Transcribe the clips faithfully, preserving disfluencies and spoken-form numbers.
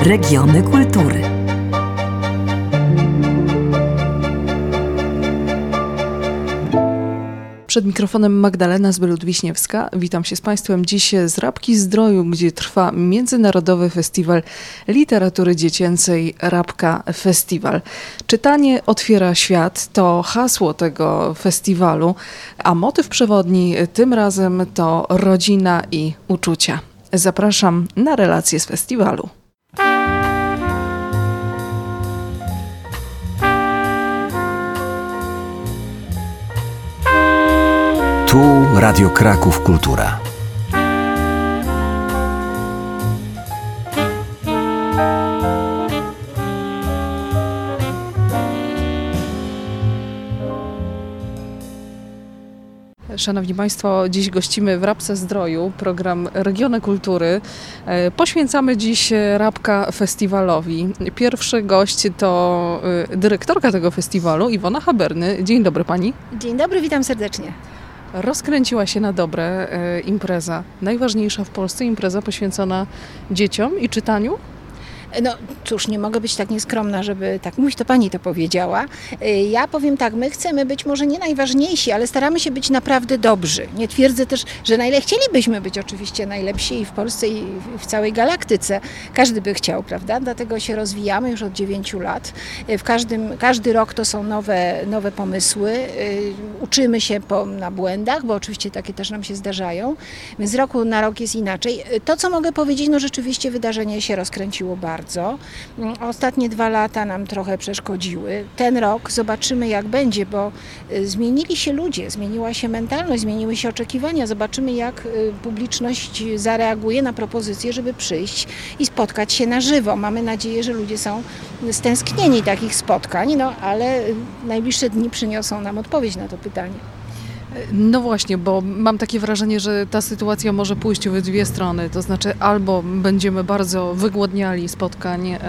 Regiony kultury. Przed mikrofonem Magdalena Zbylud-Wiśniewska. Witam się z Państwem dziś z Rabki Zdroju, gdzie trwa Międzynarodowy Festiwal Literatury Dziecięcej Rabka Festiwal. Czytanie otwiera świat to hasło tego festiwalu, a motyw przewodni tym razem to rodzina i uczucia. Zapraszam na relacje z festiwalu. Tu Radio Kraków Kultura. Szanowni Państwo, dziś gościmy w Rabce Zdroju, program Regiony Kultury. Poświęcamy dziś Rabka Festiwalowi. Pierwszy gość to dyrektorka tego festiwalu, Iwona Haberny. Dzień dobry Pani. Dzień dobry, witam serdecznie. Rozkręciła się na dobre impreza. Najważniejsza w Polsce impreza poświęcona dzieciom i czytaniu. No cóż, nie mogę być tak nieskromna, żeby tak mówić, to Pani to powiedziała. Ja powiem tak, my chcemy być może nie najważniejsi, ale staramy się być naprawdę dobrzy. Nie twierdzę też, że najle... chcielibyśmy być oczywiście najlepsi i w Polsce i w całej galaktyce. Każdy by chciał, prawda? Dlatego się rozwijamy już od dziewięciu lat. W każdym, każdy rok to są nowe, nowe pomysły. Uczymy się po, na błędach, bo oczywiście takie też nam się zdarzają. Więc z roku na rok jest inaczej. To, co mogę powiedzieć, no rzeczywiście wydarzenie się rozkręciło bardzo. Bardzo. Ostatnie dwa lata nam trochę przeszkodziły. Ten rok zobaczymy, jak będzie, bo zmienili się ludzie, zmieniła się mentalność, zmieniły się oczekiwania. Zobaczymy, jak publiczność zareaguje na propozycję, żeby przyjść i spotkać się na żywo. Mamy nadzieję, że ludzie są stęsknieni takich spotkań, no ale najbliższe dni przyniosą nam odpowiedź na to pytanie. No właśnie, bo mam takie wrażenie, że ta sytuacja może pójść w dwie strony. To znaczy albo będziemy bardzo wygłodniali spotkań e,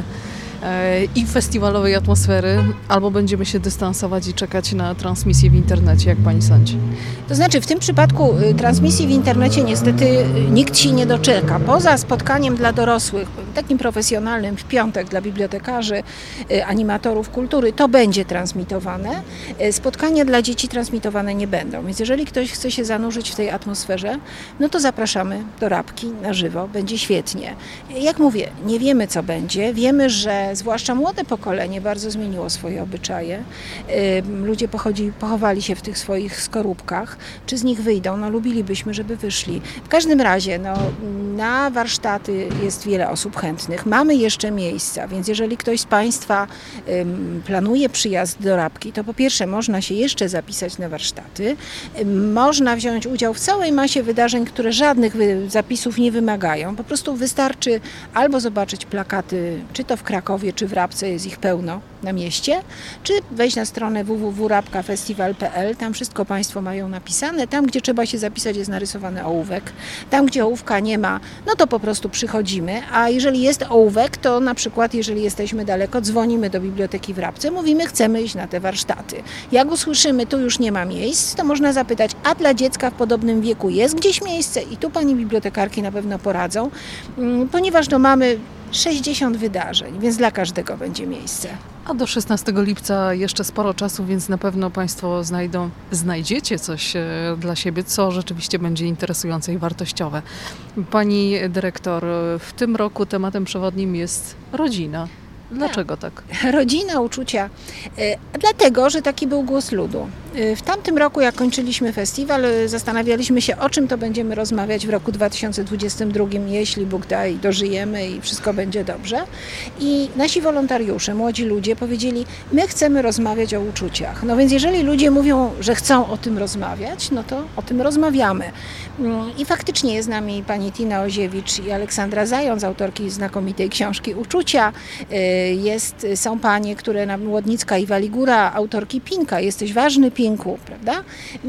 e, i festiwalowej atmosfery, albo będziemy się dystansować i czekać na transmisję w internecie, jak Pani sądzi? To znaczy w tym przypadku transmisji w internecie niestety nikt się nie doczeka. Poza spotkaniem dla dorosłych, takim profesjonalnym w piątek dla bibliotekarzy, animatorów kultury, to będzie transmitowane. Spotkania dla dzieci transmitowane nie będą. Więc jeżeli ktoś chce się zanurzyć w tej atmosferze, no to zapraszamy do Rabki na żywo. Będzie świetnie. Jak mówię, nie wiemy co będzie. Wiemy, że zwłaszcza młode pokolenie bardzo zmieniło swoje obyczaje. Ludzie pochodzi, pochowali się w tych swoich skorupkach. Czy z nich wyjdą? No lubilibyśmy, żeby wyszli. W każdym razie no, na warsztaty jest wiele osób chętnych. Mamy jeszcze miejsca, więc jeżeli ktoś z Państwa ym, planuje przyjazd do Rabki, to po pierwsze można się jeszcze zapisać na warsztaty. Ym, można wziąć udział w całej masie wydarzeń, które żadnych wy- zapisów nie wymagają. Po prostu wystarczy albo zobaczyć plakaty, czy to w Krakowie, czy w Rabce, jest ich pełno na mieście, czy wejść na stronę w w w kropka rabka festiwal kropka p l. Tam wszystko Państwo mają napisane. Tam, gdzie trzeba się zapisać, jest narysowany ołówek. Tam, gdzie ołówka nie ma, no to po prostu przychodzimy. A jeżeli jest ołówek, to na przykład, jeżeli jesteśmy daleko, dzwonimy do biblioteki w Rabce, mówimy, chcemy iść na te warsztaty. Jak usłyszymy, tu już nie ma miejsc, to można zapytać, a dla dziecka w podobnym wieku jest gdzieś miejsce? I tu Pani bibliotekarki na pewno poradzą, ponieważ no mamy sześćdziesiąt wydarzeń, więc dla każdego będzie miejsce. A do szesnastego lipca jeszcze sporo czasu, więc na pewno Państwo znajdą, znajdziecie coś dla siebie, co rzeczywiście będzie interesujące i wartościowe. Pani dyrektor, w tym roku tematem przewodnim jest rodzina. Dlaczego tak? Rodzina, uczucia. Dlatego, że taki był głos ludu. W tamtym roku, jak kończyliśmy festiwal, zastanawialiśmy się, o czym to będziemy rozmawiać w roku dwa tysiące dwudziestym drugim, jeśli Bóg da i dożyjemy i wszystko będzie dobrze. I nasi wolontariusze, młodzi ludzie powiedzieli, my chcemy rozmawiać o uczuciach. No więc jeżeli ludzie mówią, że chcą o tym rozmawiać, no to o tym rozmawiamy. I faktycznie jest z nami pani Tina Oziewicz i Aleksandra Zając, autorki znakomitej książki Uczucia. Jest, są panie, które, Łodnicka i Waligura, autorki Pinka, Jesteś ważny, piękny. linku, prawda?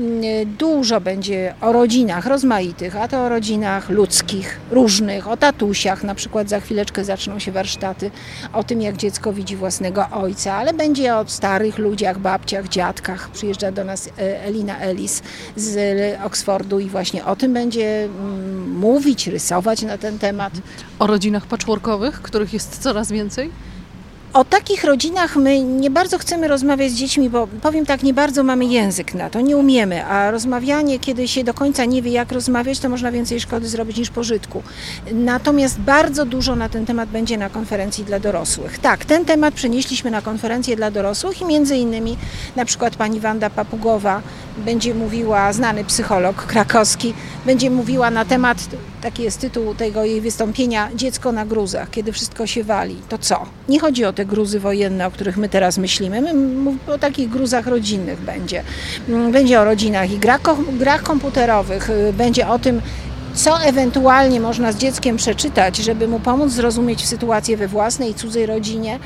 Dużo będzie o rodzinach rozmaitych, a to o rodzinach ludzkich, różnych, o tatusiach, na przykład za chwileczkę zaczną się warsztaty o tym, jak dziecko widzi własnego ojca, ale będzie o starych ludziach, babciach, dziadkach. Przyjeżdża do nas Elina Ellis z Oksfordu i właśnie o tym będzie mówić, rysować na ten temat. O rodzinach patchworkowych, których jest coraz więcej? O takich rodzinach my nie bardzo chcemy rozmawiać z dziećmi, bo powiem tak, nie bardzo mamy język na to, nie umiemy, a rozmawianie, kiedy się do końca nie wie, jak rozmawiać, to można więcej szkody zrobić niż pożytku. Natomiast bardzo dużo na ten temat będzie na konferencji dla dorosłych. Tak, ten temat przenieśliśmy na konferencję dla dorosłych i między innymi na przykład pani Wanda Papugowa będzie mówiła, znany psycholog krakowski, będzie mówiła na temat, taki jest tytuł tego jej wystąpienia, dziecko na gruzach, kiedy wszystko się wali. To co? Nie chodzi o te gruzy wojenne, o których my teraz myślimy. My mówimy o takich gruzach rodzinnych będzie. Będzie o rodzinach i grach, grach komputerowych, będzie o tym, co ewentualnie można z dzieckiem przeczytać, żeby mu pomóc zrozumieć sytuację we własnej i cudzej rodzinie.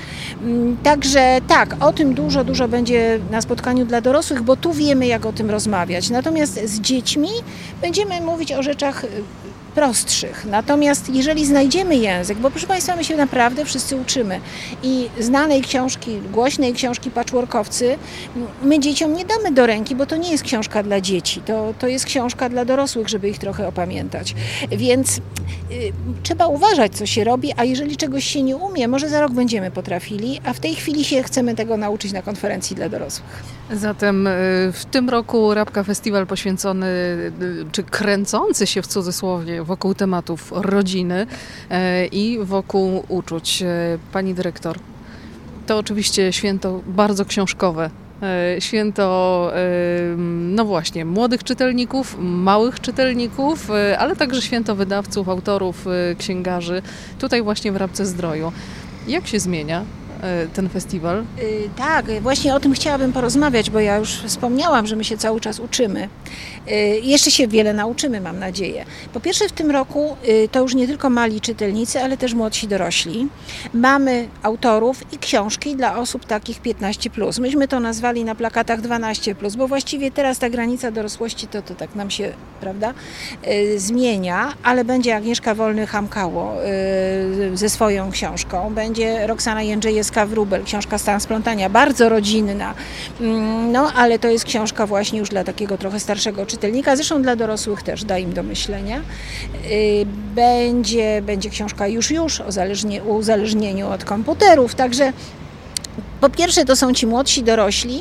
Także tak, o tym dużo, dużo będzie na spotkaniu dla dorosłych, bo tu wiemy, jak o tym rozmawiać. Natomiast z dziećmi będziemy mówić o rzeczach prostszych. Natomiast jeżeli znajdziemy język, bo proszę Państwa, my się naprawdę wszyscy uczymy i znanej książki, głośnej książki Patchworkowcy my dzieciom nie damy do ręki, bo to nie jest książka dla dzieci, to, to jest książka dla dorosłych, żeby ich trochę opamiętać. Więc y, trzeba uważać, co się robi, a jeżeli czegoś się nie umie, może za rok będziemy potrafili, a w tej chwili się chcemy tego nauczyć na konferencji dla dorosłych. Zatem w tym roku Rabka Festiwal poświęcony, czy kręcący się w cudzysłowie wokół tematów rodziny i wokół uczuć. Pani dyrektor, to oczywiście święto bardzo książkowe. Święto, no właśnie, młodych czytelników, małych czytelników, ale także święto wydawców, autorów, księgarzy, tutaj właśnie w Rabce Zdroju. Jak się zmienia ten festiwal? Yy, tak, właśnie o tym chciałabym porozmawiać, bo ja już wspomniałam, że my się cały czas uczymy. Yy, jeszcze się wiele nauczymy, mam nadzieję. Po pierwsze w tym roku yy, to już nie tylko mali czytelnicy, ale też młodsi dorośli. Mamy autorów i książki dla osób takich piętnaście plus. Myśmy to nazwali na plakatach dwanaście plus, bo właściwie teraz ta granica dorosłości to, to tak nam się, prawda, yy, zmienia, ale będzie Agnieszka Wolny-Hamkało yy, ze swoją książką, będzie Roxana Jędrzejewska Wróbel, książka Stan splątania, bardzo rodzinna, no ale to jest książka właśnie już dla takiego trochę starszego czytelnika, zresztą dla dorosłych też da im do myślenia. Będzie, będzie książka Już Już o uzależnie, uzależnieniu od komputerów, także po pierwsze to są ci młodsi dorośli,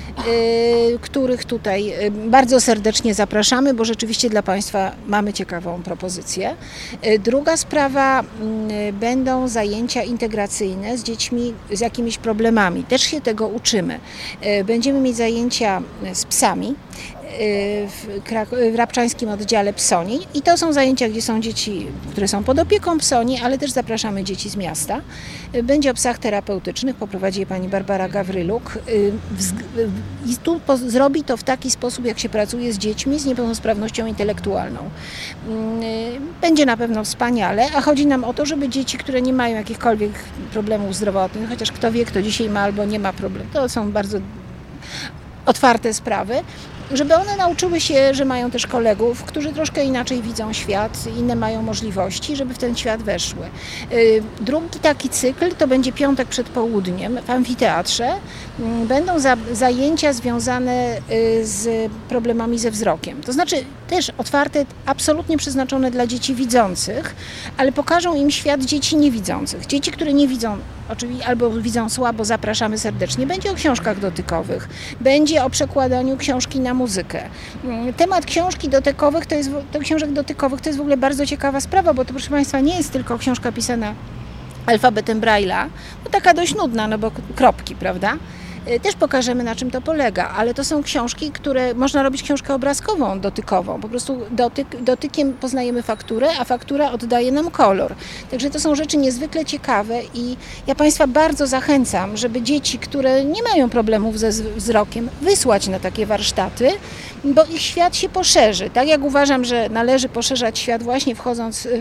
których tutaj bardzo serdecznie zapraszamy, bo rzeczywiście dla Państwa mamy ciekawą propozycję. Druga sprawa, będą zajęcia integracyjne z dziećmi z jakimiś problemami. Też się tego uczymy. Będziemy mieć zajęcia z psami w, Krak- w rabczańskim oddziale Psoni i to są zajęcia, gdzie są dzieci, które są pod opieką Psoni, ale też zapraszamy dzieci z miasta. Będzie o psach terapeutycznych, poprowadzi je pani Barbara Gawryluk i tu po- zrobi to w taki sposób, jak się pracuje z dziećmi z niepełnosprawnością intelektualną. Będzie na pewno wspaniale, a chodzi nam o to, żeby dzieci, które nie mają jakichkolwiek problemów zdrowotnych, chociaż kto wie, kto dzisiaj ma albo nie ma problemu, to są bardzo otwarte sprawy, żeby one nauczyły się, że mają też kolegów, którzy troszkę inaczej widzą świat, inne mają możliwości, żeby w ten świat weszły. Drugi taki cykl to będzie piątek przed południem w amfiteatrze. Będą za, zajęcia związane z problemami ze wzrokiem. To znaczy też otwarte, absolutnie przeznaczone dla dzieci widzących, ale pokażą im świat dzieci niewidzących. Dzieci, które nie widzą oczywiście albo widzą słabo, zapraszamy serdecznie. Będzie o książkach dotykowych, będzie o przekładaniu książki na muzykę. Temat książki dotykowych to jest, to książek dotykowych to jest w ogóle bardzo ciekawa sprawa, bo to, proszę Państwa, nie jest tylko książka pisana alfabetem Braille'a, no taka dość nudna, no bo kropki, prawda? Też pokażemy, na czym to polega, ale to są książki, które można robić książkę obrazkową, dotykową. Po prostu dotyk, dotykiem poznajemy fakturę, a faktura oddaje nam kolor. Także to są rzeczy niezwykle ciekawe i ja Państwa bardzo zachęcam, żeby dzieci, które nie mają problemów ze wzrokiem, wysłać na takie warsztaty, bo ich świat się poszerzy. Tak jak uważam, że należy poszerzać świat właśnie wchodząc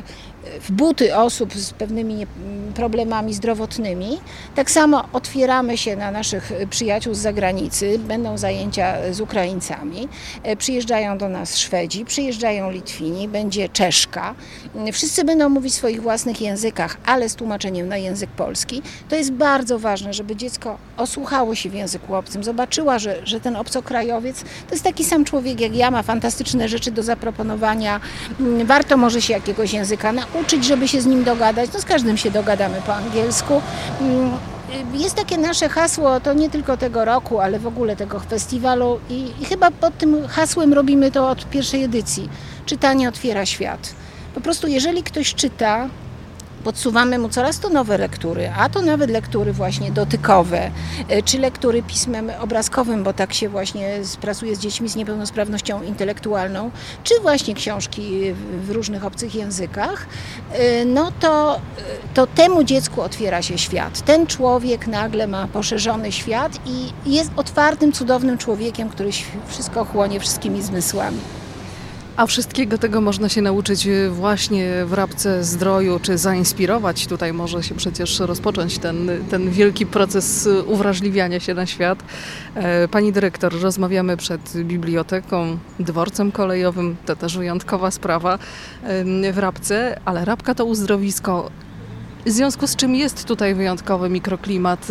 w buty osób z pewnymi problemami zdrowotnymi. Tak samo otwieramy się na naszych przyjaciół z zagranicy. Będą zajęcia z Ukraińcami. Przyjeżdżają do nas Szwedzi, przyjeżdżają Litwini, będzie Czeszka. Wszyscy będą mówić w swoich własnych językach, ale z tłumaczeniem na język polski. To jest bardzo ważne, żeby dziecko osłuchało się w języku obcym, zobaczyła, że, że ten obcokrajowiec to jest taki sam człowiek jak ja, ma fantastyczne rzeczy do zaproponowania. Warto może się jakiegoś języka nauczyć, żeby się z nim dogadać. No z każdym się dogadamy po angielsku. Jest takie nasze hasło, to nie tylko tego roku, ale w ogóle tego festiwalu i, i chyba pod tym hasłem robimy to od pierwszej edycji. Czytanie otwiera świat. Po prostu jeżeli ktoś czyta, podsuwamy mu coraz to nowe lektury, a to nawet lektury właśnie dotykowe, czy lektury pismem obrazkowym, bo tak się właśnie pracuje z dziećmi z niepełnosprawnością intelektualną, czy właśnie książki w różnych obcych językach, no to, to temu dziecku otwiera się świat. Ten człowiek nagle ma poszerzony świat i jest otwartym, cudownym człowiekiem, który wszystko chłonie wszystkimi zmysłami. A wszystkiego tego można się nauczyć właśnie w Rabce Zdroju, czy zainspirować. Tutaj może się przecież rozpocząć ten, ten wielki proces uwrażliwiania się na świat. Pani dyrektor, rozmawiamy przed biblioteką, dworcem kolejowym, to też wyjątkowa sprawa w Rabce, ale Rabka to uzdrowisko. W związku z czym jest tutaj wyjątkowy mikroklimat,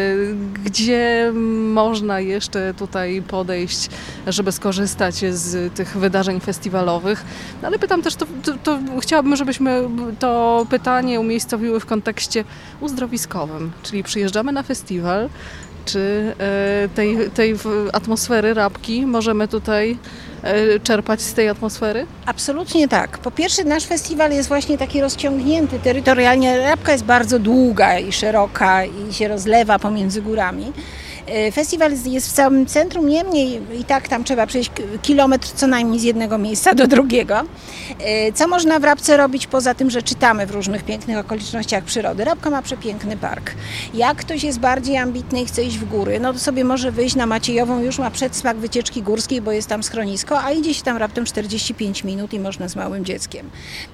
gdzie można jeszcze tutaj podejść, żeby skorzystać z tych wydarzeń festiwalowych. No ale pytam też, to, to, to chciałabym, żebyśmy to pytanie umiejscowiły w kontekście uzdrowiskowym, czyli przyjeżdżamy na festiwal, czy tej, tej atmosfery Rabki możemy tutaj czerpać z tej atmosfery? Absolutnie tak. Po pierwsze, nasz festiwal jest właśnie taki rozciągnięty terytorialnie. Rabka jest bardzo długa i szeroka i się rozlewa pomiędzy górami. Festiwal jest w całym centrum, niemniej i tak tam trzeba przejść kilometr co najmniej z jednego miejsca do drugiego. Co można w Rabce robić poza tym, że czytamy w różnych pięknych okolicznościach przyrody? Rabka ma przepiękny park. Jak ktoś jest bardziej ambitny i chce iść w góry, no to sobie może wyjść na Maciejową, już ma przedsmak wycieczki górskiej, bo jest tam schronisko, a idzie się tam raptem czterdzieści pięć minut i można z małym dzieckiem.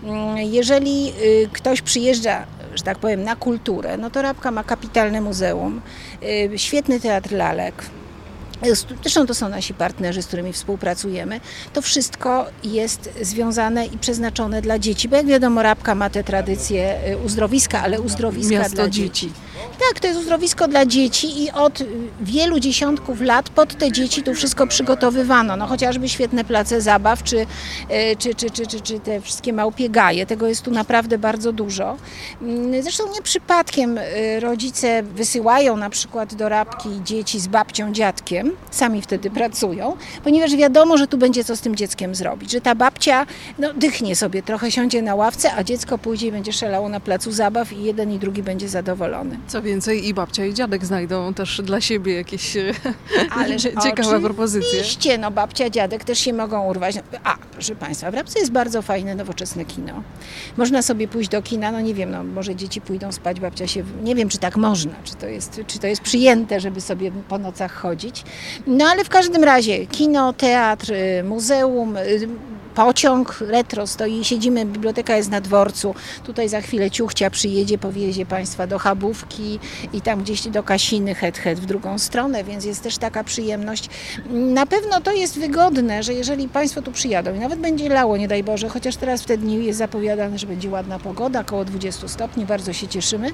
Jeżeli ktoś przyjeżdża, że tak powiem, na kulturę, no to Rabka ma kapitalne muzeum, świetny teatr lalek. Zresztą to są nasi partnerzy, z którymi współpracujemy. To wszystko jest związane i przeznaczone dla dzieci, bo jak wiadomo, Rabka ma te tradycje uzdrowiska, ale uzdrowiska Miasto dla dzieci. dzieci. Tak, to jest uzdrowisko dla dzieci i od wielu dziesiątków lat pod te dzieci tu wszystko przygotowywano. No chociażby świetne place zabaw, czy, czy, czy, czy, czy, czy te wszystkie małpie gaje. Tego jest tu naprawdę bardzo dużo. Zresztą nie przypadkiem rodzice wysyłają na przykład do Rabki dzieci z babcią, dziadkiem. Sami wtedy pracują, ponieważ wiadomo, że tu będzie co z tym dzieckiem zrobić. Że ta babcia no, dychnie sobie, trochę siądzie na ławce, a dziecko pójdzie i będzie szalało na placu zabaw i jeden i drugi będzie zadowolony. Co więcej, i babcia i dziadek znajdą też dla siebie jakieś Ależ ciekawe oczywiście, propozycje. Oczywiście, no babcia, dziadek też się mogą urwać. A, proszę Państwa, w Rabce jest bardzo fajne, nowoczesne kino. Można sobie pójść do kina, no nie wiem, no może dzieci pójdą spać, babcia się, nie wiem, czy tak można, czy to jest, czy to jest przyjęte, żeby sobie po nocach chodzić. No ale w każdym razie kino, teatr, muzeum, pociąg retro stoi, siedzimy, biblioteka jest na dworcu. Tutaj za chwilę ciuchcia przyjedzie, powiezie Państwa do Chabówki i tam gdzieś do Kasiny, het, het w drugą stronę, więc jest też taka przyjemność. Na pewno to jest wygodne, że jeżeli Państwo tu przyjadą i nawet będzie lało, nie daj Boże, chociaż teraz w te dni jest zapowiadane, że będzie ładna pogoda, około dwadzieścia stopni, bardzo się cieszymy.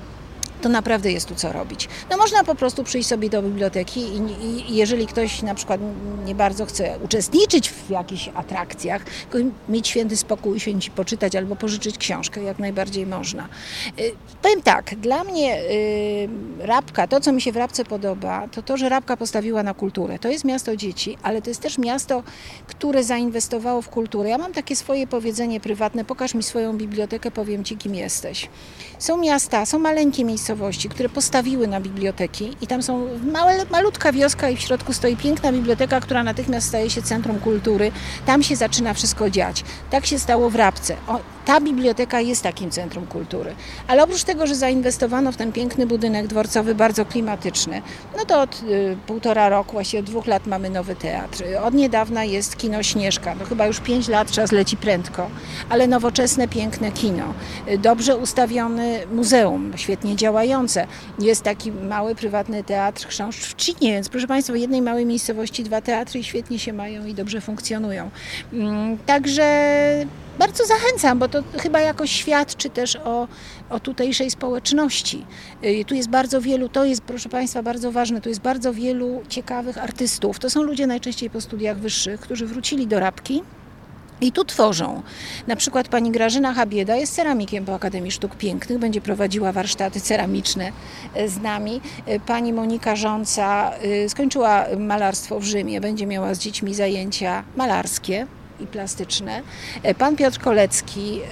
To naprawdę jest tu co robić. No można po prostu przyjść sobie do biblioteki i, i, i jeżeli ktoś na przykład nie bardzo chce uczestniczyć w jakichś atrakcjach, tylko mieć święty spokój, święci poczytać albo pożyczyć książkę, jak najbardziej można. Y, powiem tak, dla mnie y, Rabka, to co mi się w Rabce podoba, to to, że Rabka postawiła na kulturę. To jest miasto dzieci, ale to jest też miasto, które zainwestowało w kulturę. Ja mam takie swoje powiedzenie prywatne, pokaż mi swoją bibliotekę, powiem Ci, kim jesteś. Są miasta, są maleńkie miejscowości, które postawiły na biblioteki i tam są małe, malutka wioska i w środku stoi piękna biblioteka, która natychmiast staje się centrum kultury. Tam się zaczyna wszystko dziać. Tak się stało w Rabce. O, ta biblioteka jest takim centrum kultury. Ale oprócz tego, że zainwestowano w ten piękny budynek dworcowy, bardzo klimatyczny, no to od y, półtora roku, właściwie od dwóch lat mamy nowy teatr. Od niedawna jest kino Śnieżka. No chyba już pięć lat, czas leci prędko, ale nowoczesne, piękne kino. Y, dobrze ustawiony muzeum, świetnie działające. Jest taki mały, prywatny teatr Chrząszcz w Trzcinie, więc proszę Państwa, w jednej małej miejscowości dwa teatry i świetnie się mają i dobrze funkcjonują. Mm, także bardzo zachęcam, bo to chyba jakoś świadczy też o, o tutejszej społeczności. Y, tu jest bardzo wielu, to jest, proszę Państwa, bardzo ważne, tu jest bardzo wielu ciekawych artystów. To są ludzie najczęściej po studiach wyższych, którzy wrócili do Rabki i tu tworzą. Na przykład pani Grażyna Habieda jest ceramikiem po Akademii Sztuk Pięknych, będzie prowadziła warsztaty ceramiczne z nami. Pani Monika Rząca skończyła malarstwo w Rzymie, będzie miała z dziećmi zajęcia malarskie i plastyczne. Pan Piotr Kolecki,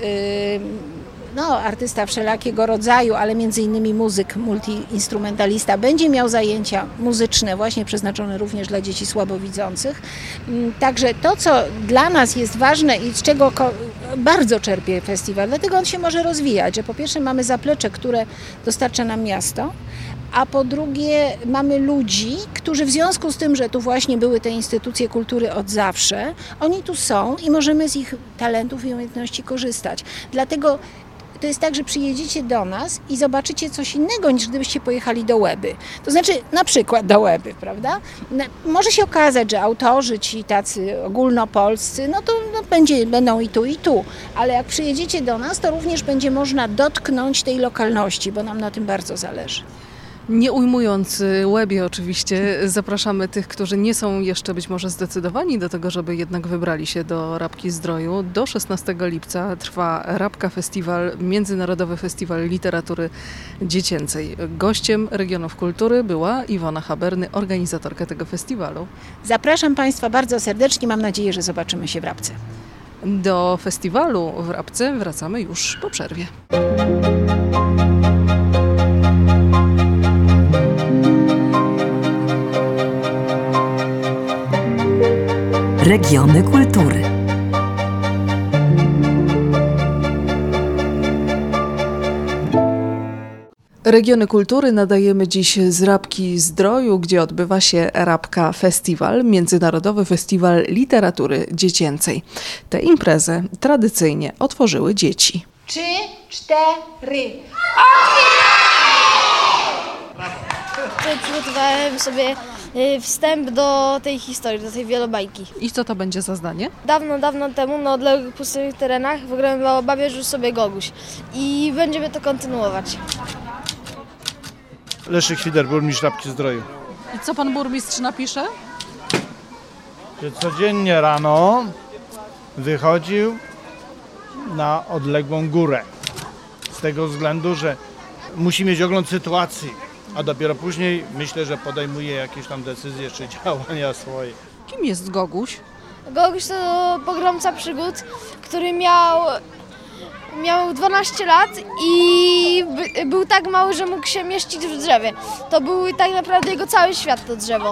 no, artysta wszelakiego rodzaju, ale między innymi muzyk, multiinstrumentalista, będzie miał zajęcia muzyczne właśnie przeznaczone również dla dzieci słabowidzących. Także to, co dla nas jest ważne i z czego bardzo czerpie festiwal, dlatego on się może rozwijać, że po pierwsze mamy zaplecze, które dostarcza nam miasto, a po drugie mamy ludzi, którzy w związku z tym, że tu właśnie były te instytucje kultury od zawsze, oni tu są i możemy z ich talentów i umiejętności korzystać. Dlatego to jest tak, że przyjedziecie do nas i zobaczycie coś innego, niż gdybyście pojechali do Łeby. To znaczy na przykład do Łeby, prawda? Może się okazać, że autorzy ci tacy ogólnopolscy, no to no, będzie, będą i tu, i tu. Ale jak przyjedziecie do nas, to również będzie można dotknąć tej lokalności, bo nam na tym bardzo zależy. Nie ujmując Łebie oczywiście, zapraszamy tych, którzy nie są jeszcze być może zdecydowani do tego, żeby jednak wybrali się do Rabki Zdroju. Do szesnastego lipca trwa Rabka Festiwal, Międzynarodowy Festiwal Literatury Dziecięcej. Gościem Regionów Kultury była Iwona Haberny, organizatorka tego festiwalu. Zapraszam Państwa bardzo serdecznie, mam nadzieję, że zobaczymy się w Rabce. Do festiwalu w Rabce wracamy już po przerwie. Regiony kultury. Regiony kultury nadajemy dziś z Rabki Zdroju, gdzie odbywa się Rabka Festiwal, Międzynarodowy Festiwal Literatury Dziecięcej. Tę imprezę tradycyjnie otworzyły dzieci. Trzy, cztery. Przygotowałem sobie wstęp do tej historii, do tej wielobajki. I co to będzie za zdanie? Dawno, dawno temu na odległych pustynnych terenach w ogrodzie babie żył sobie Goguś i będziemy to kontynuować. Leszek Świder, burmistrz Rabki Zdroju. I co pan burmistrz napisze? Że codziennie rano wychodził na odległą górę. Z tego względu, że musi mieć ogląd sytuacji, a dopiero później myślę, że podejmuje jakieś tam decyzje czy działania swoje. Kim jest Goguś? Goguś to pogromca przygód, który miał, miał dwanaście lat i by, był tak mały, że mógł się mieścić w drzewie. To był tak naprawdę jego cały świat, to drzewo.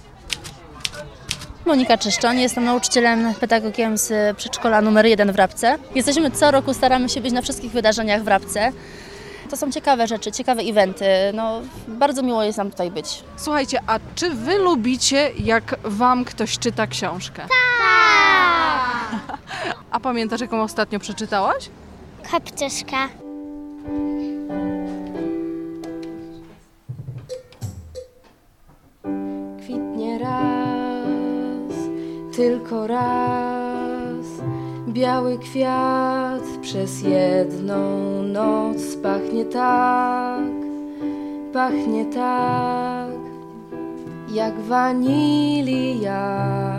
Monika Czyszczon, jestem nauczycielem, pedagogiem z przedszkola numer jeden w Rabce. Jesteśmy co roku, staramy się być na wszystkich wydarzeniach w Rabce. To są ciekawe rzeczy, ciekawe eventy. No, bardzo miło jest nam tutaj być. Słuchajcie, a czy wy lubicie, jak wam ktoś czyta książkę? Tak! A pamiętasz, jaką ostatnio przeczytałaś? Kapciuszka. Kwitnie raz, tylko raz, biały kwiat przez jedną noc pachnie tak, pachnie tak, jak wanilia,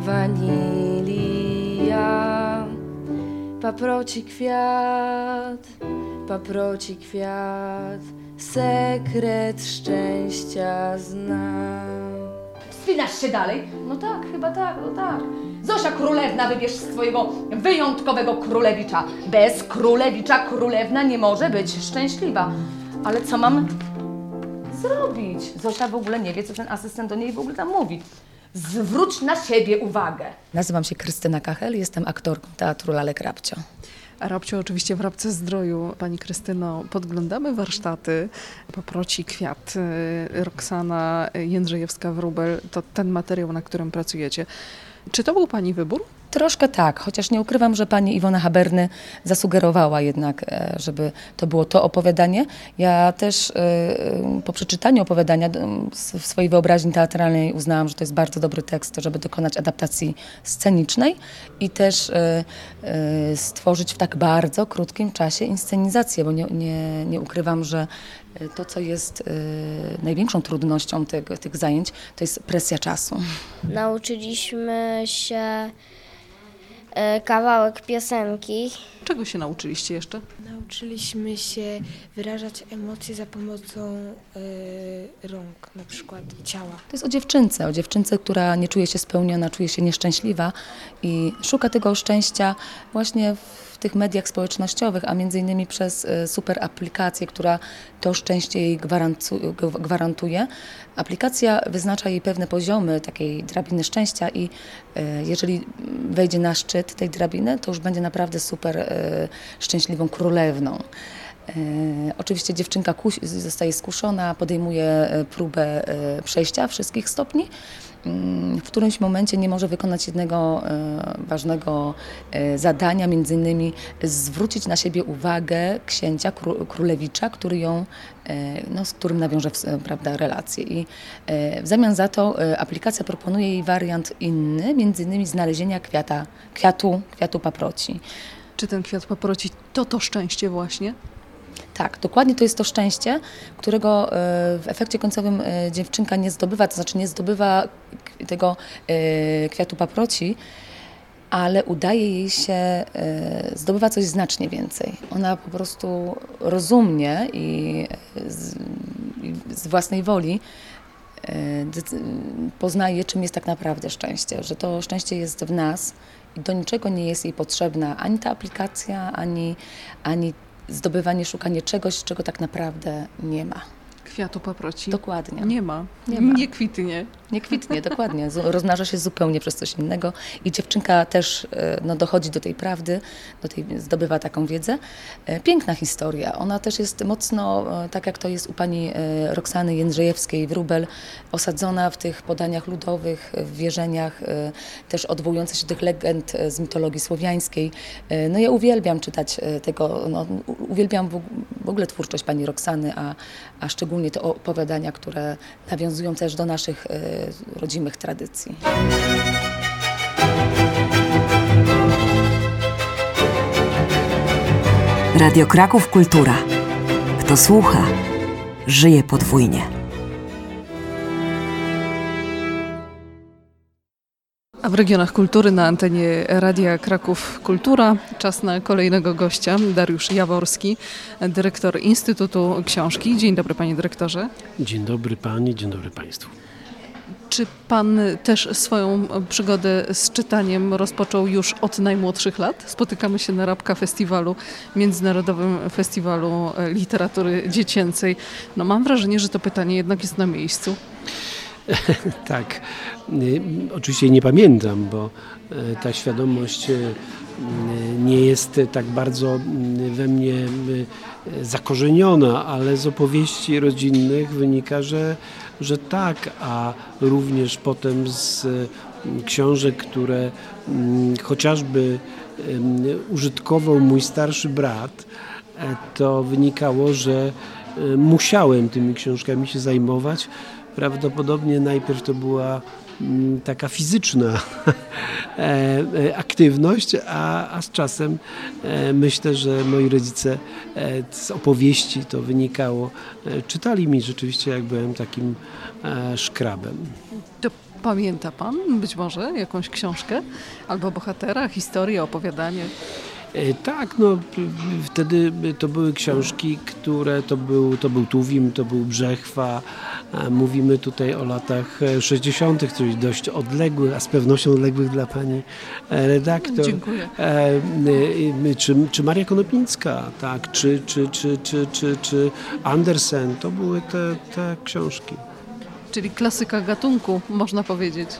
wanilia. Paproci kwiat, paproci kwiat, sekret szczęścia znam. Wspinasz się dalej? No tak, chyba tak, no tak. Zosia Królewna, wybierz swojego wyjątkowego królewicza. Bez królewicza królewna nie może być szczęśliwa. Ale co mam zrobić? Zosia w ogóle nie wie, co ten asystent do niej w ogóle tam mówi. Zwróć na siebie uwagę. Nazywam się Krystyna Kachel, jestem aktorką Teatru Lalek Rabcio. Rabcio, oczywiście w Rabce Zdroju, pani Krystyno, podglądamy warsztaty Paproci Kwiat, Roxana Jędrzejewska-Wróbel, to ten materiał, na którym pracujecie. Czy to był pani wybór? Troszkę tak, chociaż nie ukrywam, że pani Iwona Haberny zasugerowała jednak, żeby to było to opowiadanie. Ja też po przeczytaniu opowiadania w swojej wyobraźni teatralnej uznałam, że to jest bardzo dobry tekst, żeby dokonać adaptacji scenicznej i też stworzyć w tak bardzo krótkim czasie inscenizację, bo nie, nie, nie ukrywam, że to, co jest największą trudnością tych, tych zajęć, to jest presja czasu. Nauczyliśmy się kawałek piosenki. Czego się nauczyliście jeszcze? Nauczyliśmy się wyrażać emocje za pomocą y, rąk, na przykład ciała. To jest o dziewczynce, o dziewczynce, która nie czuje się spełniona, czuje się nieszczęśliwa i szuka tego szczęścia właśnie w tych mediach społecznościowych, a między innymi przez super aplikację, która to szczęście jej gwarantuje. Aplikacja wyznacza jej pewne poziomy takiej drabiny szczęścia i jeżeli wejdzie na szczyt tej drabiny, to już będzie naprawdę super szczęśliwą królewną. E, oczywiście dziewczynka kuś, zostaje skuszona, podejmuje próbę e, przejścia wszystkich stopni. W którymś momencie nie może wykonać jednego e, ważnego e, zadania, między innymi zwrócić na siebie uwagę księcia kró, królewicza, który ją, e, no, z którym nawiąże w, prawda, relację. I e, w zamian za to e, aplikacja proponuje jej wariant inny, między innymi znalezienia kwiata, kwiatu, kwiatu paproci. Czy ten kwiat paproci to to szczęście właśnie? Tak, dokładnie to jest to szczęście, którego w efekcie końcowym dziewczynka nie zdobywa, to znaczy nie zdobywa tego kwiatu paproci, ale udaje jej się, zdobywa coś znacznie więcej. Ona po prostu rozumnie i z, i z własnej woli poznaje, czym jest tak naprawdę szczęście, że to szczęście jest w nas i do niczego nie jest jej potrzebna ani ta aplikacja, ani, ani zdobywanie, szukanie czegoś, czego tak naprawdę nie ma. Kwiatu paproci? Dokładnie. Nie ma. Nie ma. Nie kwitnie. Nie kwitnie, dokładnie. Rozmnaża się zupełnie przez coś innego i dziewczynka też no, dochodzi do tej prawdy, do tej, zdobywa taką wiedzę. Piękna historia. Ona też jest mocno, tak jak to jest u pani Roxany Jędrzejewskiej-Wróbel, osadzona w tych podaniach ludowych, w wierzeniach, też odwołująca się do tych legend z mitologii słowiańskiej. No ja uwielbiam czytać tego, no, uwielbiam w ogóle twórczość pani Roxany, a, a szczególnie te opowiadania, które nawiązują też do naszych rodzimych tradycji. Radio Kraków Kultura. Kto słucha, żyje podwójnie. A w regionach kultury na antenie Radia Kraków Kultura czas na kolejnego gościa, Dariusz Jaworski, dyrektor Instytutu Książki. Dzień dobry, panie dyrektorze. Dzień dobry pani, dzień dobry państwu. Czy pan też swoją przygodę z czytaniem rozpoczął już od najmłodszych lat? Spotykamy się na Rabka Festiwalu, Międzynarodowym Festiwalu Literatury Dziecięcej. No mam wrażenie, że to pytanie jednak jest na miejscu. Tak, oczywiście nie pamiętam, bo ta świadomość nie jest tak bardzo we mnie zakorzeniona, ale z opowieści rodzinnych wynika, że, że tak, a również potem z książek, które chociażby użytkował mój starszy brat, to wynikało, że musiałem tymi książkami się zajmować. Prawdopodobnie najpierw to była taka fizyczna aktywność, a, a z czasem myślę, że moi rodzice z opowieści to wynikało. Czytali mi rzeczywiście, jak byłem takim szkrabem. To pamięta pan być może jakąś książkę? Albo bohatera, historię, opowiadanie? Tak, no wtedy to były książki, które to był, to był Tuwim, to był Brzechwa. Mówimy tutaj o latach sześćdziesiątych, czyli dość odległych, a z pewnością odległych dla pani redaktor. Dziękuję. Czy, czy Maria Konopińska, tak, czy, czy, czy, czy, czy, czy Andersen, to były te, te książki. Czyli klasyka gatunku, można powiedzieć.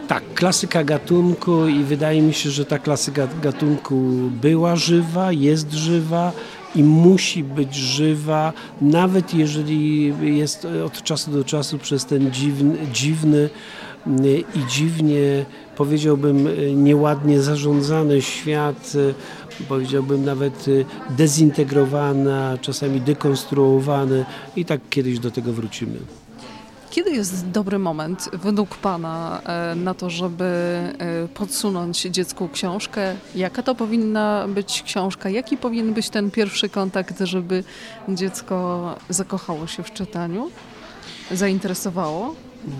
Tak, klasyka gatunku i wydaje mi się, że ta klasyka gatunku była żywa, jest żywa i musi być żywa, nawet jeżeli jest od czasu do czasu przez ten dziwny, dziwny i dziwnie, powiedziałbym, nieładnie zarządzany świat, powiedziałbym nawet dezintegrowany, czasami dekonstruowany i tak kiedyś do tego wrócimy. Kiedy jest dobry moment według Pana na to, żeby podsunąć dziecku książkę? Jaka to powinna być książka? Jaki powinien być ten pierwszy kontakt, żeby dziecko zakochało się w czytaniu? Zainteresowało?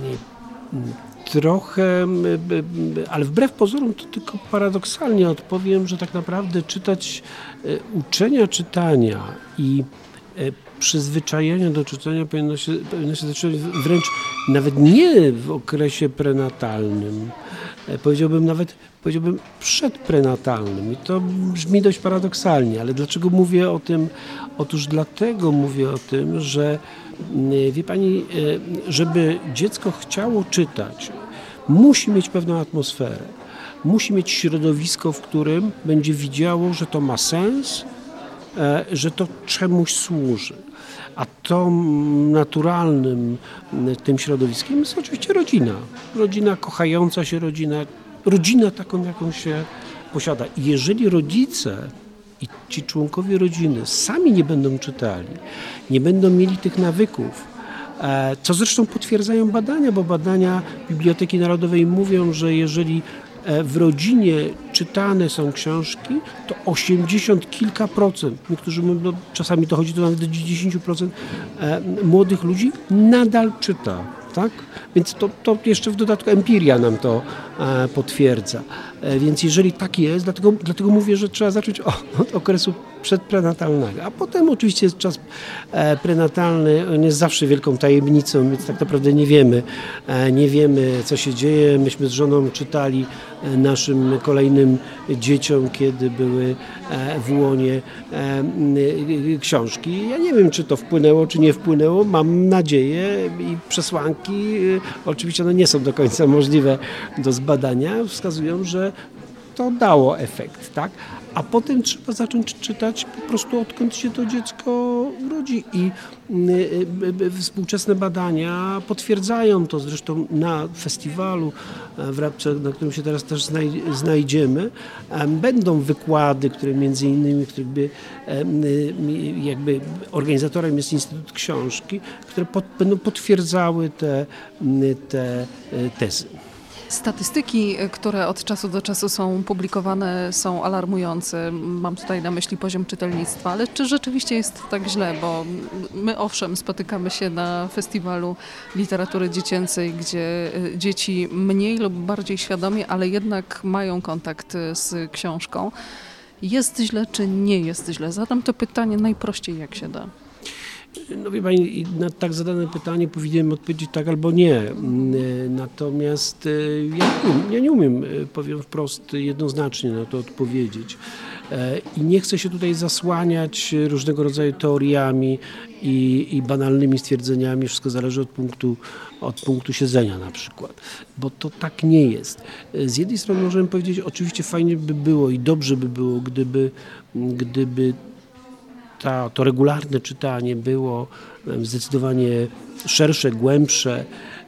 Trochę, ale wbrew pozorom to tylko paradoksalnie odpowiem, że tak naprawdę czytać, uczenia czytania i przyzwyczajenia do czytania powinno się, powinno się zacząć wręcz nawet nie w okresie prenatalnym, powiedziałbym nawet powiedziałbym przedprenatalnym i to brzmi dość paradoksalnie, ale dlaczego mówię o tym? Otóż dlatego mówię o tym, że wie Pani, żeby dziecko chciało czytać, musi mieć pewną atmosferę, musi mieć środowisko, w którym będzie widziało, że to ma sens, że to czemuś służy. A to naturalnym tym środowiskiem jest oczywiście rodzina. Rodzina kochająca się, rodzina, rodzina taką, jaką się posiada. I jeżeli rodzice i ci członkowie rodziny sami nie będą czytali, nie będą mieli tych nawyków, co zresztą potwierdzają badania, bo badania Biblioteki Narodowej mówią, że jeżeli w rodzinie czytane są książki, to osiemdziesiąt kilka procent, niektórzy mówią, no, czasami dochodzi do nawet do dziewięćdziesiąt procent młodych ludzi nadal czyta. Tak? Więc to, to jeszcze w dodatku empiria nam to e, potwierdza. E, więc jeżeli tak jest, dlatego, dlatego mówię, że trzeba zacząć od okresu przedprenatalnego. A potem oczywiście jest czas e, prenatalny, on jest zawsze wielką tajemnicą, więc tak naprawdę nie wiemy, e, nie wiemy co się dzieje. Myśmy z żoną czytali e, naszym kolejnym dzieciom, kiedy były e, w łonie e, e, książki. Ja nie wiem, czy to wpłynęło, czy nie wpłynęło. Mam nadzieję i przesłanki oczywiście no nie są do końca możliwe do zbadania, wskazują, że to dało efekt, tak? A potem trzeba zacząć czytać po prostu odkąd się to dziecko urodzi i współczesne badania potwierdzają to, zresztą na festiwalu w Rabce, na którym się teraz też znajdziemy, będą wykłady, które między innymi, które by, jakby organizatorem jest Instytut Książki, które pod, będą potwierdzały te, te tezy. Statystyki, które od czasu do czasu są publikowane, są alarmujące. Mam tutaj na myśli poziom czytelnictwa, ale czy rzeczywiście jest tak źle? Bo my owszem spotykamy się na festiwalu literatury dziecięcej, gdzie dzieci mniej lub bardziej świadomie, ale jednak mają kontakt z książką. Jest źle, czy nie jest źle? Zadam to pytanie najprościej jak się da. No wie Pani, na tak zadane pytanie powinienem odpowiedzieć tak albo nie. Natomiast ja nie umiem, ja nie umiem, powiem wprost, jednoznacznie na to odpowiedzieć. I nie chcę się tutaj zasłaniać różnego rodzaju teoriami i, i banalnymi stwierdzeniami. Wszystko zależy od punktu, od punktu siedzenia na przykład, bo to tak nie jest. Z jednej strony możemy powiedzieć, oczywiście fajnie by było i dobrze by było, gdyby, gdyby Ta, to regularne czytanie było zdecydowanie szersze, głębsze.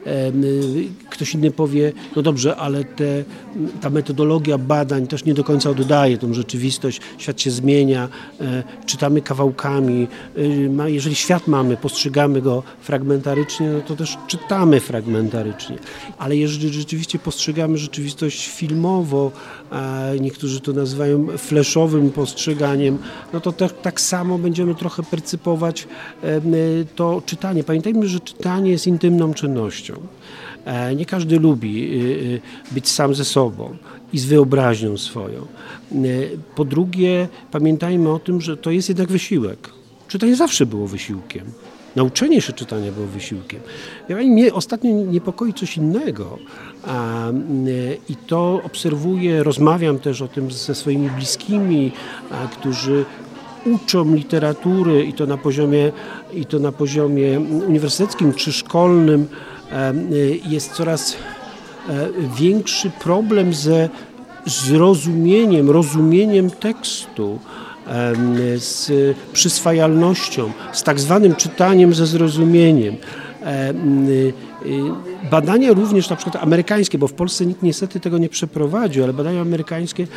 Ktoś inny powie, no dobrze, ale te, ta metodologia badań też nie do końca oddaje tą rzeczywistość. Świat się zmienia, czytamy kawałkami. Jeżeli świat mamy, postrzegamy go fragmentarycznie, no to też czytamy fragmentarycznie. Ale jeżeli rzeczywiście postrzegamy rzeczywistość filmowo, niektórzy to nazywają flashowym postrzeganiem, no to tak, tak samo będziemy trochę percypować to czytanie. Pamiętajmy, że czytanie jest intymną czynnością. Nie każdy lubi być sam ze sobą i z wyobraźnią swoją. Po drugie, pamiętajmy o tym, że to jest jednak wysiłek. Czytanie zawsze było wysiłkiem. Nauczenie się czytania było wysiłkiem. Mnie ostatnio niepokoi coś innego a, i to obserwuję, rozmawiam też o tym ze swoimi bliskimi, a, którzy uczą literatury i to na poziomie, i to na poziomie uniwersyteckim czy szkolnym. Jest coraz większy problem ze zrozumieniem, rozumieniem tekstu, z przyswajalnością, z tak zwanym czytaniem ze zrozumieniem. Badania również na przykład amerykańskie, bo w Polsce nikt niestety tego nie przeprowadził, ale badania amerykańskie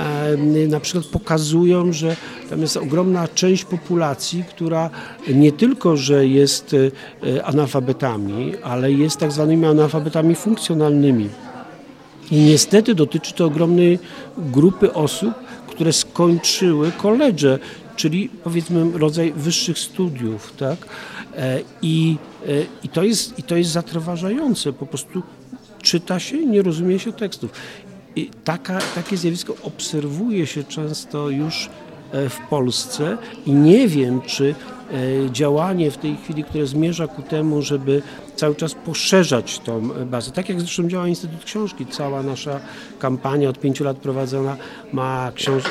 na przykład pokazują, że tam jest ogromna część populacji, która nie tylko, że jest analfabetami, ale jest tak zwanymi analfabetami funkcjonalnymi. I niestety dotyczy to ogromnej grupy osób, które skończyły koledże, czyli powiedzmy rodzaj wyższych studiów, tak? I, i, to jest, i to jest zatrważające, po prostu czyta się i nie rozumie się tekstów. I taka, takie zjawisko obserwuje się często już w Polsce i nie wiem, czy działanie w tej chwili, które zmierza ku temu, żeby cały czas poszerzać tą bazę. Tak jak zresztą działa Instytut Książki. Cała nasza kampania od pięciu lat prowadzona ma książ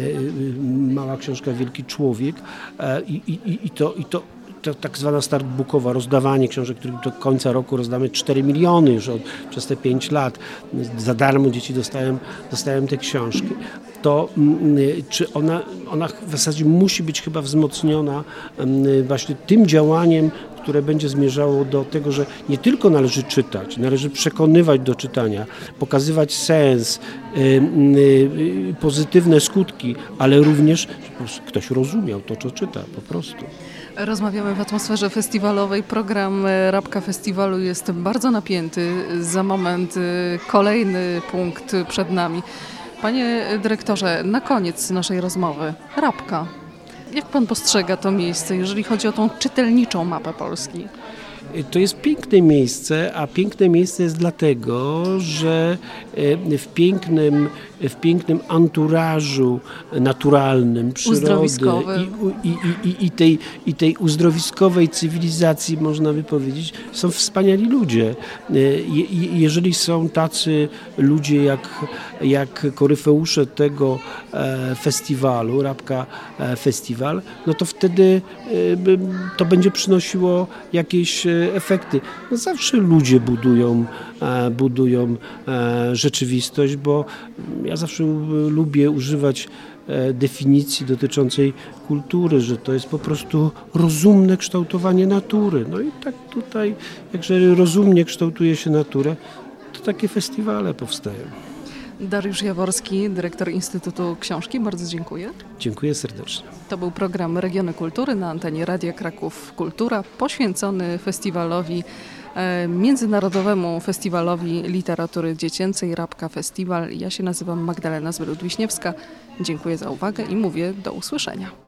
mała książka Wielki Człowiek i, i, i to, i to to tak zwana startbookowa, rozdawanie książek, których do końca roku rozdamy cztery miliony już od, przez te pięć lat. Za darmo dzieci dostają, dostają te książki. To czy ona, ona w zasadzie musi być chyba wzmocniona właśnie tym działaniem, które będzie zmierzało do tego, że nie tylko należy czytać, należy przekonywać do czytania, pokazywać sens, y, y, pozytywne skutki, ale również żeby ktoś rozumiał to, co czyta po prostu. Rozmawiamy w atmosferze festiwalowej. Program Rabka Festiwalu jest bardzo napięty. Za moment kolejny punkt przed nami. Panie dyrektorze, na koniec naszej rozmowy. Rabka. Jak pan postrzega to miejsce, jeżeli chodzi o tą czytelniczą mapę Polski? To jest piękne miejsce, a piękne miejsce jest dlatego, że w pięknym, w pięknym anturażu naturalnym, przyrody i, i, i, i, tej, i tej uzdrowiskowej cywilizacji, można by powiedzieć, są wspaniali ludzie. Je, jeżeli są tacy ludzie jak, jak koryfeusze tego festiwalu, Rabka Festiwal, no to wtedy to będzie przynosiło jakieś efekty. No zawsze ludzie budują, budują rzeczywistość, bo ja zawsze lubię używać definicji dotyczącej kultury, że to jest po prostu rozumne kształtowanie natury. No i tak tutaj, jakże rozumnie kształtuje się naturę, to takie festiwale powstają. Dariusz Jaworski, dyrektor Instytutu Książki. Bardzo dziękuję. Dziękuję serdecznie. To był program Regiony Kultury na antenie Radia Kraków Kultura, poświęcony festiwalowi, e, Międzynarodowemu Festiwalowi Literatury Dziecięcej Rabka Festiwal. Ja się nazywam Magdalena Zbylud-Wiśniewska. Dziękuję za uwagę i mówię do usłyszenia.